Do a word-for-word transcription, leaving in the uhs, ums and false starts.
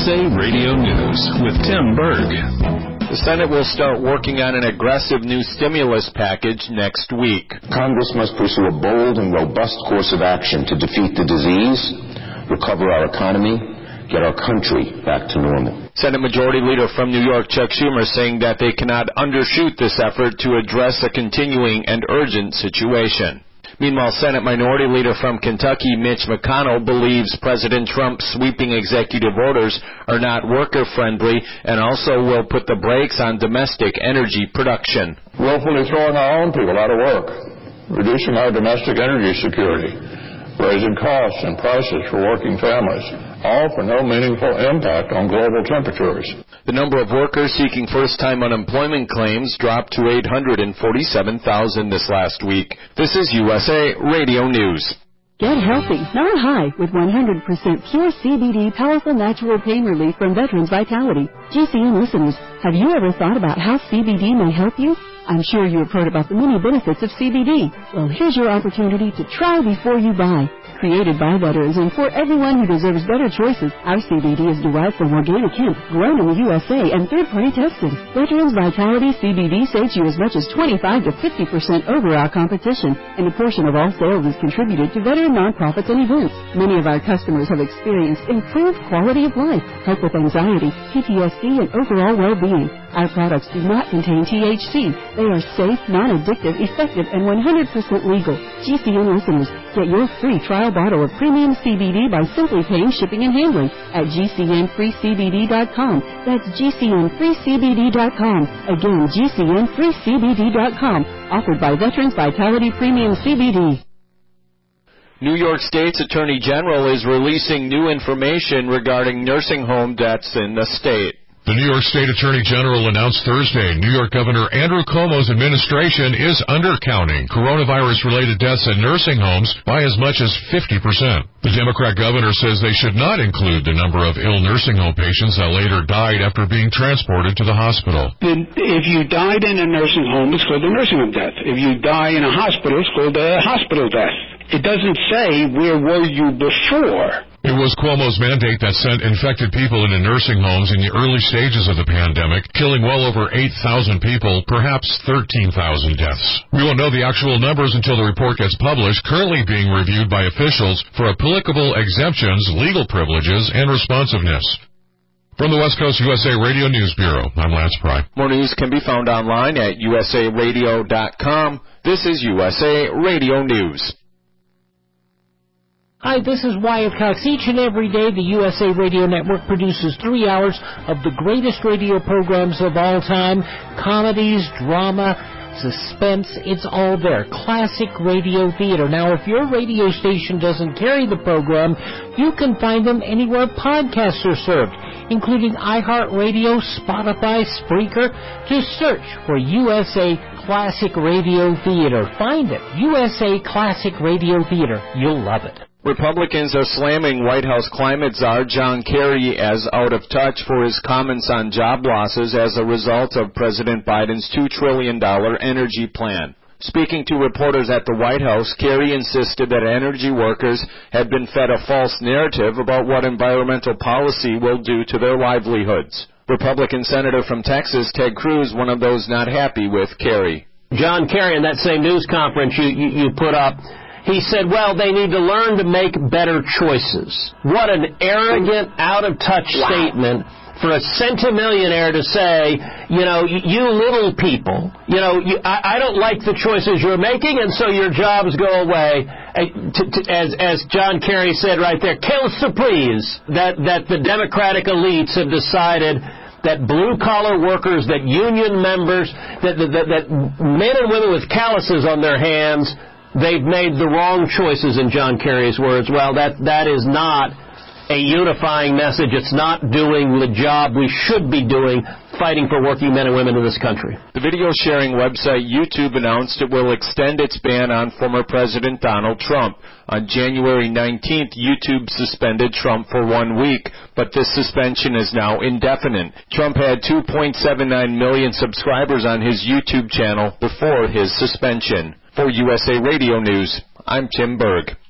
S A Radio News with Tim Berg. The Senate will start working on an aggressive new stimulus package next week. Congress must pursue a bold and robust course of action to defeat the disease, recover our economy, get our country back to normal. Senate Majority Leader from New York, Chuck Schumer, saying that they cannot undershoot this effort to address a continuing and urgent situation. Meanwhile, Senate Minority Leader from Kentucky, Mitch McConnell, believes President Trump's sweeping executive orders are not worker-friendly and also will put the brakes on domestic energy production. Willfully throwing our own people out of work, reducing our domestic energy security, raising costs and prices for working families, all for no meaningful impact on global temperatures. The number of workers seeking first-time unemployment claims dropped to eight hundred forty-seven thousand this last week. This is U S A Radio News. Get healthy, not high, with one hundred percent pure C B D powerful natural pain relief from Veterans Vitality. G C N listeners, have you ever thought about how C B D may help you? I'm sure you have heard about the many benefits of C B D. Well, here's your opportunity to try before you buy. Created by veterans and for everyone who deserves better choices, our C B D is derived from organic hemp, grown in the U S A and third-party tested. Veterans Vitality C B D saves you as much as twenty-five to fifty percent over our competition, and a portion of all sales is contributed to veteran nonprofits and events. Many of our customers have experienced improved quality of life, help with anxiety, P T S D, and overall well-being. Our products do not contain T H C. They are safe, non-addictive, effective, and one hundred percent legal. G C N listeners, get your free trial bottle of premium C B D by simply paying shipping and handling at G C N free C B D dot com. That's G C N free C B D dot com. Again, G C N free C B D dot com. Offered by Veterans Vitality Premium C B D. New York State's Attorney General is releasing new information regarding nursing home deaths in the state. The New York State Attorney General announced Thursday New York Governor Andrew Cuomo's administration is undercounting coronavirus-related deaths in nursing homes by as much as fifty percent. The Democrat governor says they should not include the number of ill nursing home patients that later died after being transported to the hospital. If you died in a nursing home, it's called a nursing home death. If you die in a hospital, it's called a hospital death. It doesn't say where were you before. It was Cuomo's mandate that sent infected people into nursing homes in the early stages of the pandemic, killing well over eight thousand people, perhaps thirteen thousand deaths. We won't know the actual numbers until the report gets published, currently being reviewed by officials for applicable exemptions, legal privileges, and responsiveness. From the West Coast U S A Radio News Bureau, I'm Lance Pry. More news can be found online at U S A radio dot com. This is U S A Radio News. Hi, this is Wyatt Cox. Each and every day, the U S A Radio Network produces three hours of the greatest radio programs of all time. Comedies, drama, suspense, it's all there. Classic radio theater. Now, if your radio station doesn't carry the program, you can find them anywhere podcasts are served, including iHeartRadio, Spotify, Spreaker. Just search for U S A Classic Radio Theater. Find it. U S A Classic Radio Theater. You'll love it. Republicans are slamming White House climate czar John Kerry as out of touch for his comments on job losses as a result of President Biden's two trillion dollars energy plan. Speaking to reporters at the White House, Kerry insisted that energy workers had been fed a false narrative about what environmental policy will do to their livelihoods. Republican Senator from Texas, Ted Cruz, one of those not happy with Kerry. John Kerry, in that same news conference you, you, you put up, he said, well, they need to learn to make better choices. What an arrogant, out-of-touch wow. statement for a centimillionaire to say, you know, you, you little people, you know, you, I, I don't like the choices you're making, and so your jobs go away. To, to, as, as John Kerry said right there, quelle surprise that, that the Democratic elites have decided that blue-collar workers, that union members, that, that, that, that men and women with calluses on their hands, they've made the wrong choices, in John Kerry's words. Well, that that is not a unifying message. It's not doing the job we should be doing, fighting for working men and women in this country. The video-sharing website YouTube announced it will extend its ban on former President Donald Trump. On January nineteenth, YouTube suspended Trump for one week, but this suspension is now indefinite. Trump had two point seven nine million subscribers on his YouTube channel before his suspension. For U S A Radio News, I'm Tim Berg.